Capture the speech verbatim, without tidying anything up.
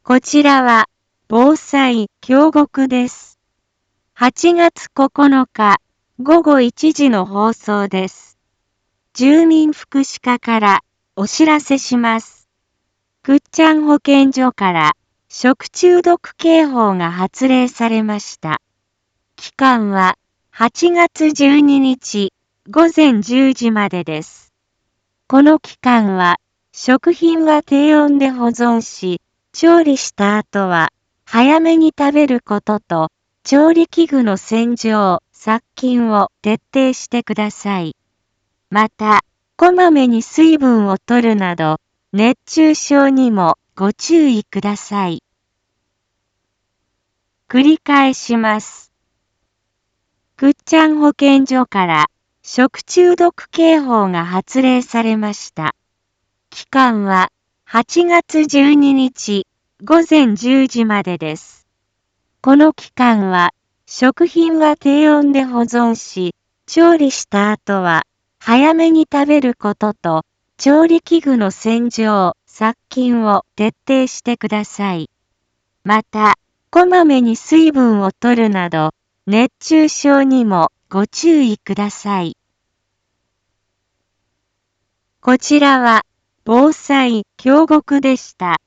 こちらは防災京極です。はちがつここのかごごいちじの放送です。住民福祉課からお知らせします。ぐっちゃん保健所から食中毒警報が発令されました。期間ははちがつじゅうににちごぜんじゅうじまでです。この期間は食品は低温で保存し、調理した後は早めに食べることと、調理器具の洗浄、殺菌を徹底してください。また、こまめに水分を取るなど、熱中症にもご注意ください。繰り返します。ぐっちゃん保健所から食中毒警報が発令されました。期間ははちがつじゅうににちごぜんじゅうじまでです。この期間は食品は低温で保存し、調理した後は早めに食べることと、調理器具の洗浄、殺菌を徹底してください。また、こまめに水分を取るなど、熱中症にもご注意ください。こちらは防災京極でした。